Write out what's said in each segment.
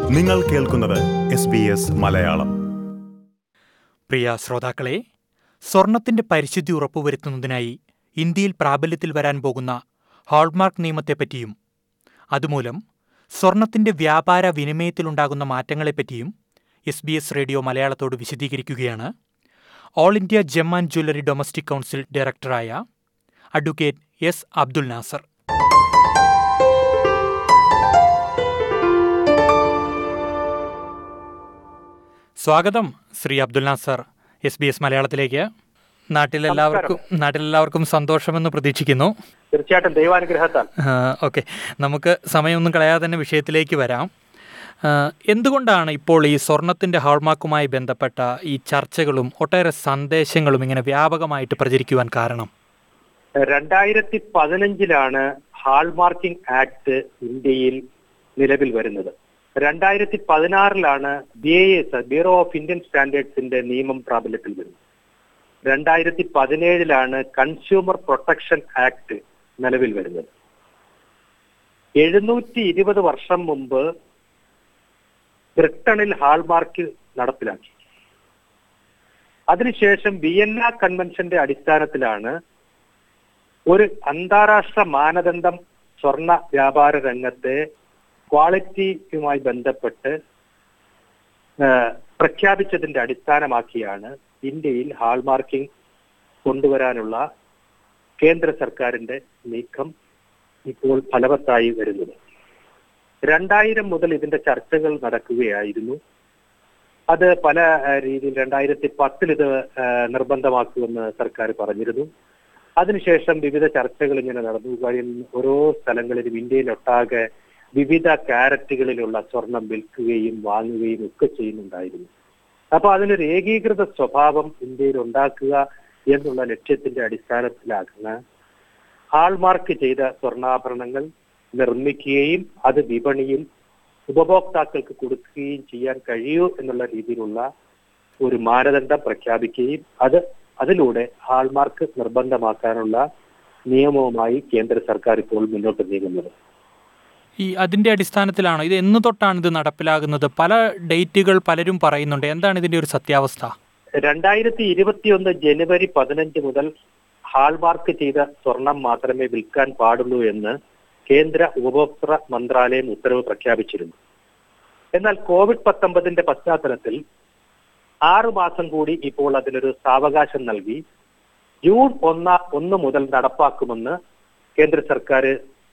നിങ്ങൾ കേൾക്കുന്നത് SBS മലയാളം. പ്രിയ ശ്രോതാക്കളെ, സ്വർണത്തിന്റെ പരിശുദ്ധി ഉറപ്പുവരുത്തുന്നതിനായി ഇന്ത്യയിൽ പ്രാബല്യത്തിൽ വരാൻ പോകുന്ന ഹാൾമാർക്ക് നിയമത്തെപ്പറ്റിയും അതുമൂലം സ്വർണത്തിന്റെ വ്യാപാര വിനിമയത്തിലുണ്ടാകുന്ന മാറ്റങ്ങളെപ്പറ്റിയും SBS റേഡിയോ മലയാളത്തോട് വിശദീകരിക്കുകയാണ് all India gem and jewellery domestic council ഡയറക്ടറായ അഡ്വക്കേറ്റ് എസ് അബ്ദുൽ നാസർ. സ്വാഗതം ശ്രീ അബ്ദുൽ നാസർ SBS മലയാളത്തിലേക്ക്. നാട്ടിലെല്ലാവർക്കും സന്തോഷമെന്ന് പ്രതീക്ഷിക്കുന്നു. തീർച്ചയായിട്ടും ദൈവാനുഗ്രഹത്താൽ. ഓക്കെ, നമുക്ക് സമയമൊന്നും കളയാതെ തന്നെ വിഷയത്തിലേക്ക് വരാം. എന്തുകൊണ്ടാണ് ഇപ്പോൾ ഈ സ്വർണത്തിൻ്റെ ഹാൾമാർക്കുമായി ബന്ധപ്പെട്ട ഈ ചർച്ചകളും ഒട്ടേറെ സന്ദേശങ്ങളും ഇങ്ങനെ വ്യാപകമായിട്ട് പ്രചരിക്കുവാൻ കാരണം? 2015 ഹാൾമാർക്കിംഗ് ആക്ട് ഇന്ത്യയിൽ നിലവിൽ വരുന്നത്. 2016 BIS ബ്യൂറോ ഓഫ് ഇന്ത്യൻ സ്റ്റാൻഡേർഡ്സിന്റെ നിയമം പ്രാബല്യത്തിൽ വരുന്നത്. 2017 കൺസ്യൂമർ പ്രൊട്ടക്ഷൻ ആക്ട് നിലവിൽ വരുന്നത്. 720 വർഷം മുമ്പ് ബ്രിട്ടനിൽ ഹാൾമാർക്ക് നടപ്പിലാക്കി. അതിനുശേഷം വിയന്ന കൺവെൻഷന്റെ അടിസ്ഥാനത്തിലാണ് ഒരു അന്താരാഷ്ട്ര മാനദണ്ഡം സ്വർണ്ണ വ്യാപാര രംഗത്തെ ക്വാളിറ്റിയുമായി ബന്ധപ്പെട്ട് പ്രഖ്യാപിച്ചതിന്റെ അടിസ്ഥാനമാക്കിയാണ് ഇന്ത്യയിൽ ഹാൾമാർക്കിംഗ് കൊണ്ടുവരാനുള്ള കേന്ദ്ര സർക്കാരിന്റെ നീക്കം ഇപ്പോൾ ഫലവത്തായി വരുന്നത്. 2000 മുതൽ ഇതിന്റെ ചർച്ചകൾ നടക്കുകയായിരുന്നു. അത് പല രീതിയിൽ 2010 ഇത് നിർബന്ധമാക്കുമെന്ന് സർക്കാർ പറഞ്ഞിരുന്നു. അതിനുശേഷം വിവിധ ചർച്ചകൾ ഇങ്ങനെ നടന്നു. ഓരോ സ്ഥലങ്ങളിലും ഇന്ത്യയിലൊട്ടാകെ വിവിധ കാരറ്റുകളിലുള്ള സ്വർണം വിൽക്കുകയും വാങ്ങുകയും ഒക്കെ ചെയ്യുന്നുണ്ടായിരുന്നു. അപ്പൊ അതിനൊരു ഏകീകൃത സ്വഭാവം ഇന്ത്യയിൽ ഉണ്ടാക്കുക എന്നുള്ള ലക്ഷ്യത്തിന്റെ അടിസ്ഥാനത്തിലാക്കുന്ന ഹാൾമാർക്ക് ചെയ്ത സ്വർണ്ണാഭരണങ്ങൾ നിർമ്മിക്കുകയും അത് വിപണിയിൽ ഉപഭോക്താക്കൾക്ക് കൊടുക്കുകയും ചെയ്യാൻ കഴിയൂ എന്നുള്ള രീതിയിലുള്ള ഒരു മാനദണ്ഡം പ്രഖ്യാപിക്കുകയും അതിലൂടെ ഹാൾമാർക്ക് നിർബന്ധമാക്കാനുള്ള നിയമവുമായി കേന്ദ്ര സർക്കാർ ഇപ്പോൾ മുന്നോട്ട് നീങ്ങുന്നത്. അതിന്റെ അടിസ്ഥാനത്തിലാണോ ഇത്? എന്ന് തൊട്ടാണ് ഇത് നടപ്പിലാകുന്നത്? പല ഡേറ്റുകൾ പലരും പറയുന്നുണ്ട്. എന്താണ് ഇതിന്റെ ഒരു സത്യാവസ്ഥ? 2021 ജനുവരി 15 മുതൽ ഹാൾമാർക്ക് ചെയ്ത സ്വർണം മാത്രമേ വിൽക്കാൻ പാടുള്ളൂ എന്ന് കേന്ദ്ര ഉപഭോക്തൃ മന്ത്രാലയം ഉത്തരവ് പ്രഖ്യാപിച്ചിരുന്നു. എന്നാൽ COVID-19 പശ്ചാത്തലത്തിൽ 6 മാസം കൂടി ഇപ്പോൾ അതിനൊരു സാവകാശം നൽകി ജൂൺ 1 മുതൽ നടപ്പാക്കുമെന്ന് കേന്ദ്ര സർക്കാർ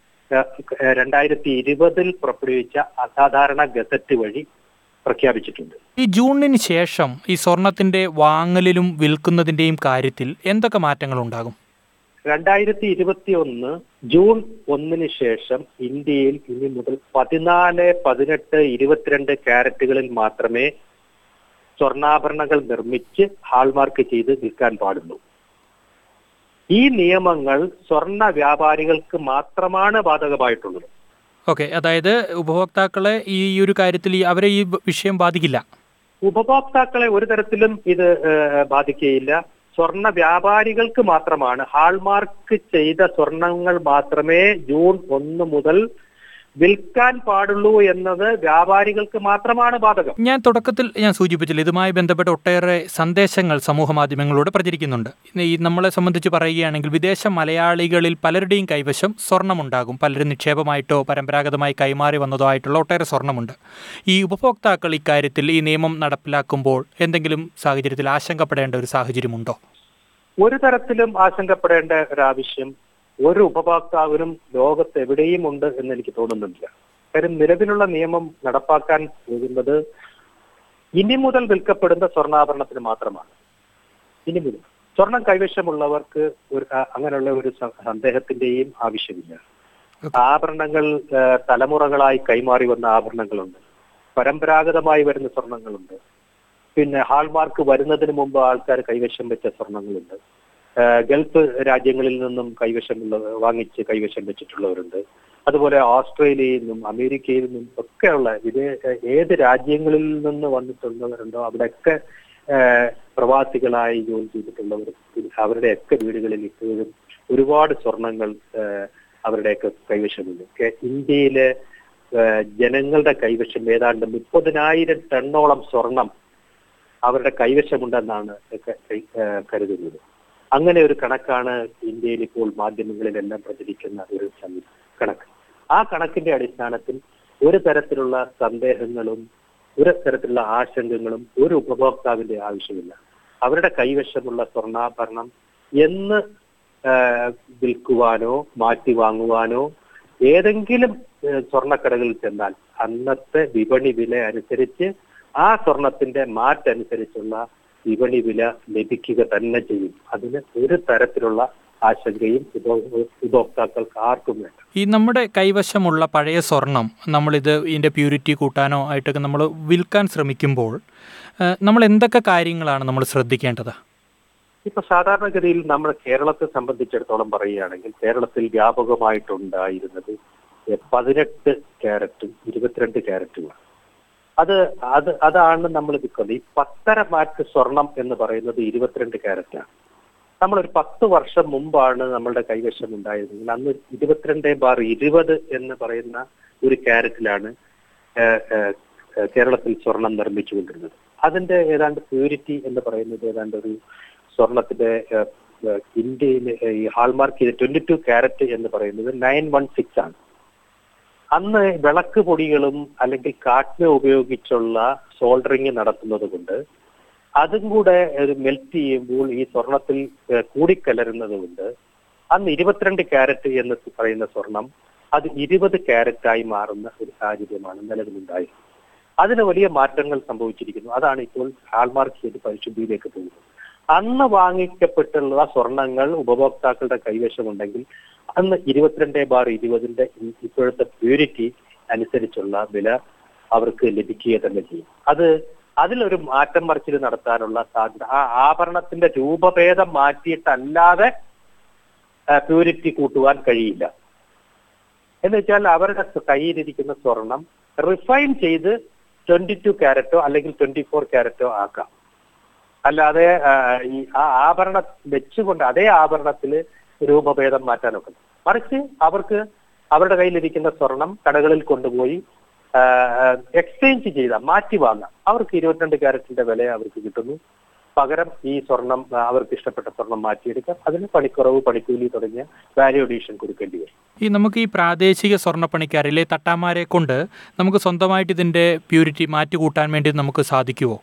2020 പുറപ്പെടുവിച്ച അസാധാരണ ഗസറ്റ് വഴി പ്രഖ്യാപിച്ചിട്ടുണ്ട്. ഈ ജൂണിന് ശേഷം ഈ സ്വർണത്തിന്റെ വാങ്ങലിലും വിൽക്കുന്നതിന്റെയും കാര്യത്തിൽ എന്തൊക്കെ മാറ്റങ്ങൾ ഉണ്ടാകും? 2021 ജൂൺ 1 ശേഷം ഇന്ത്യയിൽ ഇനി മുതൽ 14, 18, 22 കാരറ്റുകളിൽ മാത്രമേ സ്വർണ്ണാഭരണങ്ങൾ നിർമ്മിച്ച് ഹാൾമാർക്ക് ചെയ്ത് വിൽക്കാൻ പാടുള്ളൂ. ഈ നിയമങ്ങൾ സ്വർണ്ണ വ്യാപാരികൾക്ക് മാത്രമാണ് ബാധകമായിട്ടുള്ളത്. ഓക്കെ, അതായത് ഉപഭോക്താക്കളെ ഈ ഒരു കാര്യത്തിൽ അവരെ ഈ വിഷയം ബാധിക്കില്ല. ഉപഭോക്താക്കളെ ഒരു തരത്തിലും ഇത് ബാധിക്കുകയില്ല. സ്വർണ്ണ വ്യാപാരികൾക്ക് മാത്രമാണ്. ഹാൾമാർക്ക് ചെയ്ത സ്വർണങ്ങൾ മാത്രമേ ജൂൺ 1 മുതൽ വിൽക്കാൻ പാടുള്ളൂ എന്നത് വ്യാപാരികൾക്ക് മാത്രമാണ് ബാധകം. ഞാൻ തുടക്കത്തിൽ സൂചിപ്പിച്ചില്ല, ഇതുമായി ബന്ധപ്പെട്ട ഒട്ടേറെ സന്ദേശങ്ങൾ സമൂഹ മാധ്യമങ്ങളിലൂടെ പ്രചരിക്കുന്നുണ്ട്. ഈ നമ്മളെ സംബന്ധിച്ച് പറയുകയാണെങ്കിൽ വിദേശ മലയാളികളിൽ പലരുടെയും കൈവശം സ്വർണ്ണമുണ്ടാകും. പലരും നിക്ഷേപമായിട്ടോ പരമ്പരാഗതമായി കൈമാറി വന്നതോ ആയിട്ടുള്ള ഒട്ടേറെ സ്വർണ്ണമുണ്ട്. ഈ ഉപഭോക്താക്കൾ ഇക്കാര്യത്തിൽ ഈ നിയമം നടപ്പിലാക്കുമ്പോൾ എന്തെങ്കിലും സാഹചര്യത്തിൽ ആശങ്കപ്പെടേണ്ട ഒരു സാഹചര്യമുണ്ടോ? ഒരു തരത്തിലും ആശങ്കപ്പെടേണ്ട ഒരാവശ്യം ഒരു ഉപഭോക്താവിനും ലോകത്ത് എവിടെയും ഉണ്ട് എന്ന് എനിക്ക് തോന്നുന്നില്ല. കാര്യം നിലവിലുള്ള നിയമം നടപ്പാക്കാൻ പോകുന്നത് ഇനി മുതൽ വിൽക്കപ്പെടുന്ന സ്വർണ്ണാഭരണത്തിന് മാത്രമാണ്. ഇനി മുതൽ സ്വർണം കൈവശമുള്ളവർക്ക് അങ്ങനെയുള്ള ഒരു സന്ദേഹത്തിന്റെയും ആവശ്യമില്ല. ആഭരണങ്ങൾ തലമുറകളായി കൈമാറി വന്ന ആഭരണങ്ങളുണ്ട്, പരമ്പരാഗതമായി വരുന്ന സ്വർണങ്ങളുണ്ട്, പിന്നെ ഹാൾമാർക്ക് വരുന്നതിന് മുമ്പ് ആൾക്കാർ കൈവശം വെച്ച സ്വർണങ്ങളുണ്ട്, ഗൾഫ് രാജ്യങ്ങളിൽ നിന്നും വാങ്ങിച്ച് കൈവശം വെച്ചിട്ടുള്ളവരുണ്ട്. അതുപോലെ ഓസ്ട്രേലിയയിൽ നിന്നും അമേരിക്കയിൽ നിന്നും ഒക്കെയുള്ള ഏത് രാജ്യങ്ങളിൽ നിന്ന് വന്നിട്ടുള്ളവരുണ്ടോ അവിടെയൊക്കെ പ്രവാസികളായി ജോലി ചെയ്തിട്ടുള്ളവർ അവരുടെയൊക്കെ വീടുകളിൽ ഇപ്പോഴും ഒരുപാട് സ്വർണങ്ങൾ അവരുടെയൊക്കെ കൈവശമുണ്ട്. ഇന്ത്യയിലെ ജനങ്ങളുടെ കൈവശം ഏതാണ്ട് 30,000 ടണ്ണോളം സ്വർണം അവരുടെ കൈവശമുണ്ടെന്നാണ് കരുതുന്നത്. അങ്ങനെ ഒരു കണക്കാണ് ഇന്ത്യയിൽ ഇപ്പോൾ മാധ്യമങ്ങളിലെല്ലാം പ്രചരിക്കുന്ന ഒരു കണക്ക്. ആ കണക്കിന്റെ അടിസ്ഥാനത്തിൽ ഒരു തരത്തിലുള്ള സന്ദേഹങ്ങളും ഒരു തരത്തിലുള്ള ആശങ്കകളും ഒരു ഉപഭോക്താവിന്റെ ആവശ്യമില്ല. അവരുടെ കൈവശമുള്ള സ്വർണ്ണാഭരണം എന്ന് വിൽക്കുവാനോ മാറ്റി വാങ്ങുവാനോ ഏതെങ്കിലും സ്വർണ്ണക്കടകളിൽ ചെന്നാൽ അന്നത്തെ വിപണി വില അനുസരിച്ച് ആ സ്വർണത്തിന്റെ മാറ്റനുസരിച്ചുള്ള വിപണി വില ലഭിക്കുക തന്നെ ചെയ്യും. അതിന് ഒരു തരത്തിലുള്ള ആശങ്കയും ഉപഭോക്താക്കൾക്ക് ആർക്കും വേണ്ട. ഈ നമ്മുടെ കൈവശമുള്ള പഴയ സ്വർണം ഇതിന്റെ പ്യൂരിറ്റി കൂട്ടാനോ ആയിട്ടൊക്കെ നമ്മൾ വിൽക്കാൻ ശ്രമിക്കുമ്പോൾ നമ്മൾ എന്തൊക്കെ കാര്യങ്ങളാണ് നമ്മൾ ശ്രദ്ധിക്കേണ്ടത്? ഇപ്പൊ സാധാരണഗതിയിൽ നമ്മുടെ കേരളത്തെ സംബന്ധിച്ചിടത്തോളം പറയുകയാണെങ്കിൽ കേരളത്തിൽ വ്യാപകമായിട്ടുണ്ടായിരുന്നത് 18 ക്യാരറ്റും 22 ക്യാരറ്റുമാണ്. അതാണ് നമ്മൾ വിൽക്കുന്നത്. ഈ 10.5 മാറ്റ് സ്വർണം എന്ന് പറയുന്നത് 22 ക്യാരറ്റാണ്. നമ്മളൊരു 10 വർഷം മുമ്പാണ് നമ്മളുടെ കൈവശം ഉണ്ടായിരുന്നെങ്കിൽ അന്ന് 22/20 എന്ന് പറയുന്ന ഒരു ക്യാരറ്റിലാണ് കേരളത്തിൽ സ്വർണം നിർമ്മിച്ചുകൊണ്ടിരുന്നത്. അതിന്റെ ഏതാണ്ട് പ്യൂരിറ്റി എന്ന് പറയുന്നത് ഏതാണ്ട് ഒരു സ്വർണത്തിന്റെ ഇന്ത്യയിൽ ഈ ഹാൾമാർക്ക് ചെയ്ത 22 ക്യാരറ്റ് എന്ന് പറയുന്നത് 916 ആണ്. അന്ന് വിളക്ക് പൊടികളും അല്ലെങ്കിൽ കാട്ട്മ ഉപയോഗിച്ചുള്ള സോൾഡറിങ് നടത്തുന്നത് കൊണ്ട് അതും കൂടെ മെൽറ്റ് ചെയ്യുമ്പോൾ ഈ സ്വർണത്തിൽ കൂടിക്കലരുന്നത് കൊണ്ട് അന്ന് 22 ക്യാരറ്റ് എന്ന് പറയുന്ന സ്വർണം അത് 20 ക്യാരറ്റായി മാറുന്ന ഒരു സാഹചര്യമാണ് നിലവിലുണ്ടായത്. അതിന് വലിയ മാറ്റങ്ങൾ സംഭവിച്ചിരിക്കുന്നു. അതാണ് ഇപ്പോൾ ഹാൾമാർക്ക് ചെയ്ത് പരിശുദ്ധിയിലേക്ക് പോകുന്നത്. അന്ന് വാങ്ങിക്കപ്പെട്ടുള്ള സ്വർണങ്ങൾ ഉപഭോക്താക്കളുടെ കൈവശമുണ്ടെങ്കിൽ അന്ന് 22/20 ഇപ്പോഴത്തെ പ്യൂരിറ്റി അനുസരിച്ചുള്ള വില അവർക്ക് ലഭിക്കുക തന്നെ ചെയ്യും. അതിലൊരു മാറ്റം മറിച്ചിൽ നടത്താനുള്ള സാധ്യത ആ ആഭരണത്തിന്റെ രൂപഭേദം മാറ്റിയിട്ടല്ലാതെ പ്യൂരിറ്റി കൂട്ടുവാൻ കഴിയില്ല. എന്ന് വെച്ചാൽ അവരുടെ കയ്യിലിരിക്കുന്ന സ്വർണം റിഫൈൻ ചെയ്ത് 22 ക്യാരറ്റോ അല്ലെങ്കിൽ 24 ക്യാരറ്റോ ആക്കാം. അല്ലാതെ ഈ ആ ആഭരണം വെച്ചുകൊണ്ട് അതേ ആഭരണത്തിൽ രൂപഭേദം മാറ്റാനൊക്കെ. മറിച്ച് അവർക്ക് അവരുടെ കയ്യിലിരിക്കുന്ന സ്വർണം കടകളിൽ കൊണ്ടുപോയി എക്സ്ചേഞ്ച് ചെയ്താൽ മാറ്റി വാങ്ങാം. അവർക്ക് 22 ക്യാരറ്റിന്റെ വില അവർക്ക് കിട്ടുന്നു. പകരം ഈ സ്വർണം അവർക്ക് ഇഷ്ടപ്പെട്ട സ്വർണം മാറ്റിയെടുക്കാം. അതിന് പണിക്കുറവ്, പണിക്കൂലി തുടങ്ങിയ വാല്യൂ അഡീഷൻ കൊടുക്കേണ്ടി വരും. നമുക്ക് ഈ പ്രാദേശിക സ്വർണ്ണപ്പണിക്കാരിലെ തട്ടാമാരെ കൊണ്ട് നമുക്ക് സ്വന്തമായിട്ട് ഇതിന്റെ പ്യൂരിറ്റി മാറ്റി കൂട്ടാൻ വേണ്ടി നമുക്ക് സാധിക്കുമോ?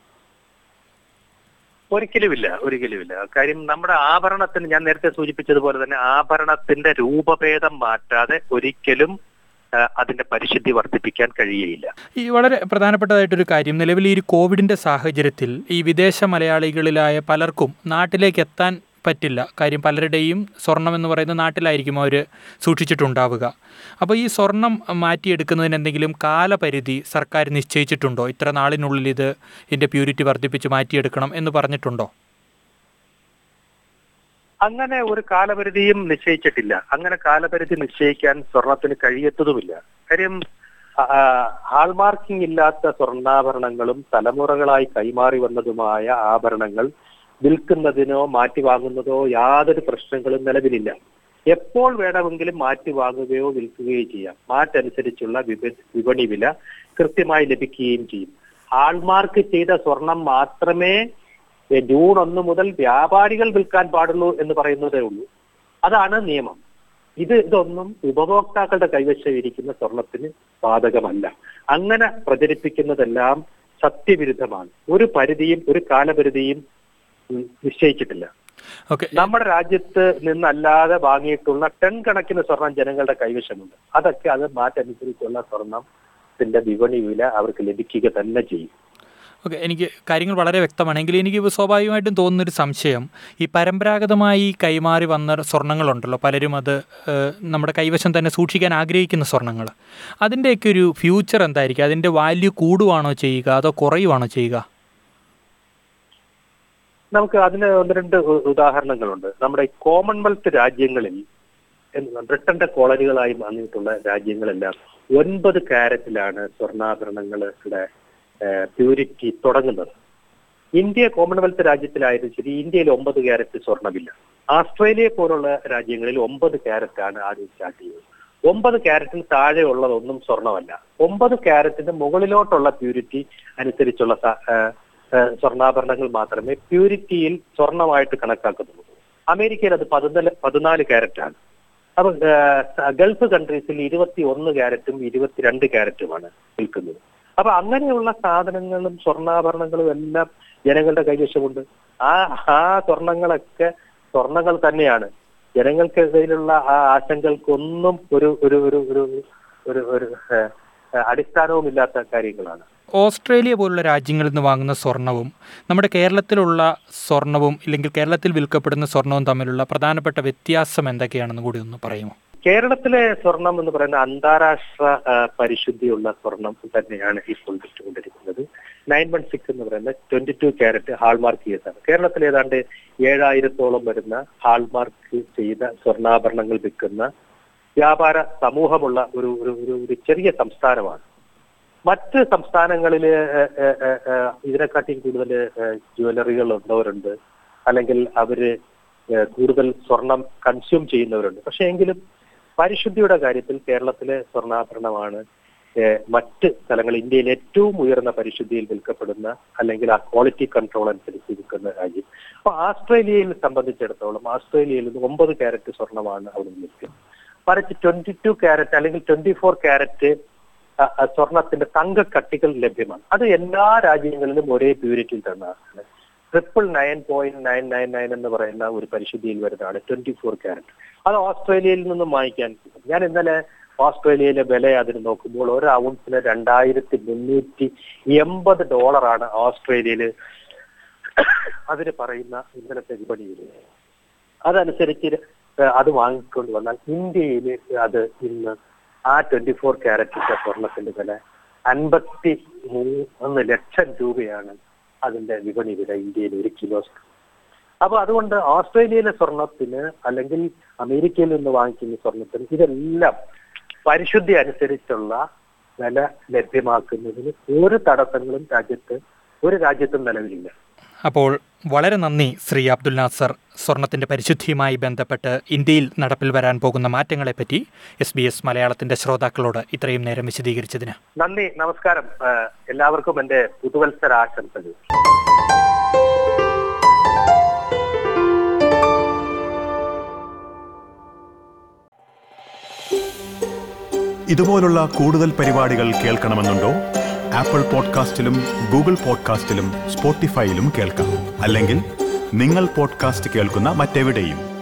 ഒരിക്കലുമില്ല. കാര്യം നമ്മുടെ ആഭരണത്തിന് ഞാൻ നേരത്തെ സൂചിപ്പിച്ചതുപോലെ തന്നെ ആഭരണത്തിന്റെ രൂപഭേദം മാറ്റാതെ ഒരിക്കലും അതിന്റെ പരിശുദ്ധി വർദ്ധിപ്പിക്കാൻ കഴിയുകയില്ല. ഈ വളരെ പ്രധാനപ്പെട്ടതായിട്ടൊരു കാര്യം, നിലവിൽ ഈ കോവിഡിന്റെ സാഹചര്യത്തിൽ ഈ വിദേശ മലയാളികളിലായ പലർക്കും നാട്ടിലേക്ക് എത്താൻ പറ്റില്ല. കാര്യം പലരുടെയും സ്വർണം എന്ന് പറയുന്ന നാട്ടിലായിരിക്കും അവർ സൂക്ഷിച്ചിട്ടുണ്ടാവുക. അപ്പോൾ ഈ സ്വർണം മാറ്റിയെടുക്കുന്നതിന് എന്തെങ്കിലും കാലപരിധി സർക്കാർ നിശ്ചയിച്ചിട്ടുണ്ടോ? ഇത്ര നാളിനുള്ളിൽ ഇതിൻ്റെ പ്യൂരിറ്റി വർദ്ധിപ്പിച്ച് മാറ്റിയെടുക്കണം എന്ന് പറഞ്ഞിട്ടുണ്ടോ? അങ്ങനെ ഒരു കാലപരിധിയും നിശ്ചയിച്ചിട്ടില്ല. അങ്ങനെ കാലപരിധി നിശ്ചയിക്കാൻ സ്വർണത്തിന് കഴിയത്തതുമില്ല. കാര്യം ഹാൾമാർക്കിംഗ് ഇല്ലാത്ത സ്വർണ്ണാഭരണങ്ങളും തലമുറകളായി കൈമാറി വന്നതുമായ ആഭരണങ്ങൾ വിൽക്കുന്നതിനോ മാറ്റി വാങ്ങുന്നതോ യാതൊരു പ്രശ്നങ്ങളും നിലവിലില്ല. എപ്പോൾ വേണമെങ്കിലും മാറ്റി വാങ്ങുകയോ വിൽക്കുകയോ ചെയ്യാം. മാറ്റനുസരിച്ചുള്ള വിപണി വില കൃത്യമായി ലഭിക്കുകയും ചെയ്യും. ഹാൾമാർക്ക് ചെയ്ത സ്വർണം മാത്രമേ ജൂൺ 1 മുതൽ വ്യാപാരികൾ വിൽക്കാൻ പാടുള്ളൂ എന്ന് പറയുന്നതേ ഉള്ളൂ. അതാണ് നിയമം. ഇതൊന്നും ഉപഭോക്താക്കളുടെ കൈവശം ഇരിക്കുന്ന സ്വർണത്തിന് ബാധകമല്ല. അങ്ങനെ പ്രചരിപ്പിക്കുന്നതെല്ലാം സത്യവിരുദ്ധമാണ്. ഒരു പരിധിയും ഒരു കാലപരിധിയും നിശ്ചയിച്ചിട്ടില്ല. നമ്മുടെ രാജ്യത്ത് നിന്നല്ലാതെ വാങ്ങിയിട്ടുള്ള ടൺ കണക്കിന് സ്വർണം ജനങ്ങളുടെ കൈവശമുണ്ട്. അത് മാറ്റനുസരിച്ചുള്ള സ്വർണത്തിന്റെ വിപണി വില അവർക്ക് ലഭിക്കുക തന്നെ ചെയ്യും. എനിക്ക് കാര്യങ്ങൾ വളരെ വ്യക്തമാണെങ്കിൽ എനിക്ക് സ്വാഭാവികമായിട്ടും തോന്നുന്നൊരു സംശയം, ഈ പരമ്പരാഗതമായി കൈമാറി വന്ന സ്വർണ്ണങ്ങളുണ്ടല്ലോ, പലരും അത് നമ്മുടെ കൈവശം തന്നെ സൂക്ഷിക്കാൻ ആഗ്രഹിക്കുന്ന സ്വർണ്ണങ്ങൾ, അതിൻ്റെയൊക്കെ ഒരു ഫ്യൂച്ചർ എന്തായിരിക്കും? അതിൻ്റെ വാല്യൂ കൂടുവാണോ ചെയ്യുക അതോ കുറയുവാണോ ചെയ്യുക? നമുക്ക് അതിന് 1-2 ഉദാഹരണങ്ങളുണ്ട്. നമ്മുടെ കോമൺവെൽത്ത് രാജ്യങ്ങളിൽ, ബ്രിട്ടന്റെ കോളനികളായി വന്നിട്ടുള്ള രാജ്യങ്ങളെല്ലാം 9 ക്യാരറ്റിലാണ് സ്വർണ്ണാഭരണങ്ങളുടെ പ്യൂരിറ്റി തുടങ്ങുന്നത്. ഇന്ത്യ കോമൺവെൽത്ത് രാജ്യത്തിലായാലും ശരി, ഇന്ത്യയിൽ 9 ക്യാരറ്റ് സ്വർണ്ണമില്ല. ആസ്ട്രേലിയ പോലുള്ള രാജ്യങ്ങളിൽ 9 ക്യാരറ്റാണ് ആദ്യം സ്റ്റാർട്ട് ചെയ്തത്. 9 ക്യാരറ്റിന് താഴെ ഉള്ളതൊന്നും സ്വർണ്ണമല്ല. 9 ക്യാരറ്റിന് മുകളിലോട്ടുള്ള പ്യൂരിറ്റി അനുസരിച്ചുള്ള സ്വർണ്ണാഭരണങ്ങൾ മാത്രമേ പ്യൂരിറ്റിയിൽ സ്വർണമായിട്ട് കണക്കാക്കുന്നുള്ളൂ. അമേരിക്കയിൽ അത് 14 ക്യാരറ്റാണ്. അപ്പൊ ഗൾഫ് കൺട്രീസിൽ 21 ക്യാരറ്റും 22 ക്യാരറ്റുമാണ് വിൽക്കുന്നത്. അപ്പൊ അങ്ങനെയുള്ള സാധനങ്ങളും സ്വർണ്ണാഭരണങ്ങളും എല്ലാം ജനങ്ങളുടെ കൈവശമുണ്ട്. ആ സ്വർണങ്ങളൊക്കെ സ്വർണങ്ങൾ തന്നെയാണ്. ജനങ്ങൾക്കിടയിലുള്ള ആ ആശങ്കകൾക്കൊന്നും ഒരു ഒരു ഒരു ഒരു ഒരു ഒരു അടിസ്ഥാനവുമില്ലാത്ത കാര്യങ്ങളാണ്. ഓസ്ട്രേലിയ പോലുള്ള രാജ്യങ്ങളിൽ നിന്ന് വാങ്ങുന്ന സ്വർണവും നമ്മുടെ കേരളത്തിലുള്ള സ്വർണവും ഇല്ലെങ്കിൽ കേരളത്തിൽ വിൽക്കപ്പെടുന്ന സ്വർണവും തമ്മിലുള്ള പ്രധാനപ്പെട്ട വ്യത്യാസം എന്തൊക്കെയാണെന്ന് കൂടി ഒന്ന് പറയുമോ? കേരളത്തിലെ സ്വർണം എന്ന് പറയുന്ന അന്താരാഷ്ട്ര പരിശുദ്ധിയുള്ള സ്വർണം തന്നെയാണ് ഇപ്പോൾ വിറ്റുകൊണ്ടിരിക്കുന്നത്. 916 എന്ന് പറയുന്ന 22 ക്യാരറ്റ് ഹാൾമാർക്ക് ചെയ്തതാണ്. കേരളത്തിൽ ഏതാണ്ട് 7000-ഓളം വരുന്ന ഹാൾമാർക്ക് ചെയ്ത സ്വർണ്ണാഭരണങ്ങൾ വിൽക്കുന്ന വ്യാപാര സമൂഹമുള്ള ഒരു ചെറിയ സംസ്ഥാനമാണ്. മറ്റ് സംസ്ഥാനങ്ങളിൽ ഇതിനെക്കാട്ടിയും കൂടുതൽ ജ്വല്ലറികൾ ഉള്ളവരുണ്ട്, അല്ലെങ്കിൽ അവര് കൂടുതൽ സ്വർണം കൺസ്യൂം ചെയ്യുന്നവരുണ്ട്. പക്ഷെ എങ്കിലും പരിശുദ്ധിയുടെ കാര്യത്തിൽ കേരളത്തിലെ സ്വർണ്ണാഭരണമാണ് മറ്റ് സ്ഥലങ്ങൾ ഇന്ത്യയിൽ ഏറ്റവും ഉയർന്ന പരിശുദ്ധിയിൽ വിൽക്കപ്പെടുന്ന, അല്ലെങ്കിൽ ആ ക്വാളിറ്റി കൺട്രോൾ അനുസരിച്ച് വിൽക്കുന്ന രാജ്യം. അപ്പൊ ആസ്ട്രേലിയയിൽ സംബന്ധിച്ചിടത്തോളം ആസ്ട്രേലിയയിൽ 9 ക്യാരറ്റ് സ്വർണമാണ് അവിടെ വിൽക്കുന്നത്. മറിച്ച് 22 ക്യാരറ്റ് അല്ലെങ്കിൽ 24 ക്യാരറ്റ് സ്വർണത്തിന്റെ തങ്കക്കട്ടികൾ ലഭ്യമാണ്. അത് എല്ലാ രാജ്യങ്ങളിലും ഒരേ പ്യൂരിറ്റിയിൽ തന്നെയാണ്. 999.999 എന്ന് പറയുന്ന ഒരു പരിശുദ്ധിയിൽ വരുന്നതാണ് 24 ക്യാരറ്റ്. അത് ഓസ്ട്രേലിയയിൽ നിന്നും വാങ്ങിക്കാൻ കിട്ടും. ഞാൻ ഇന്നലെ ഓസ്ട്രേലിയയിലെ വില അതിന് നോക്കുമ്പോൾ ഒരു ഔൺസിന് $2380 ഓസ്ട്രേലിയയിൽ അതിന് പറയുന്ന ഇന്നലത്തെ വിപണിയിൽ. അതനുസരിച്ച് അത് വാങ്ങിക്കൊണ്ട് വന്നാൽ ഇന്ത്യയിൽ അത് ഇന്ന് ആ 24 ക്യാരറ്റിന്റെ സ്വർണത്തിന്റെ വില 53 ലക്ഷം രൂപയാണ് അതിന്റെ വിപണി വില ഇന്ത്യയിൽ 1 കിലോ. അപ്പൊ അതുകൊണ്ട് ഓസ്ട്രേലിയയിലെ സ്വർണത്തിന് അല്ലെങ്കിൽ അമേരിക്കയിൽ നിന്ന് വാങ്ങിക്കുന്ന സ്വർണത്തിന് ഇതെല്ലാം പരിശുദ്ധി അനുസരിച്ചുള്ള വില ലഭ്യമാക്കുന്നതിന് ഒരു തടസ്സങ്ങളും ഒരു രാജ്യത്തും നിലവിലില്ല. അപ്പോൾ വളരെ നന്ദി ശ്രീ അബ്ദുൽ നാസർ. സ്വർണത്തിൻ്റെ പരിശുദ്ധിയുമായി ബന്ധപ്പെട്ട് ഇന്ത്യയിൽ നടപ്പിൽ വരാൻ പോകുന്ന മാറ്റങ്ങളെപ്പറ്റി SBS മലയാളത്തിൻ്റെ ശ്രോതാക്കളോട് ഇത്രയും നേരം വിശദീകരിച്ചതിന് നന്ദി. നമസ്കാരം. എല്ലാവർക്കും എൻ്റെ പുതുവത്സര ആശംസകൾ. ഇതുപോലുള്ള കൂടുതൽ പരിപാടികൾ കേൾക്കണമെന്നുണ്ടോ? ആപ്പിൾ പോഡ്കാസ്റ്റിലും ഗൂഗിൾ പോഡ്കാസ്റ്റിലും സ്പോട്ടിഫൈയിലും കേൾക്കാം. അല്ലെങ്കിൽ നിങ്ങൾ പോഡ്കാസ്റ്റ് കേൾക്കുന്ന മറ്റെവിടെയും.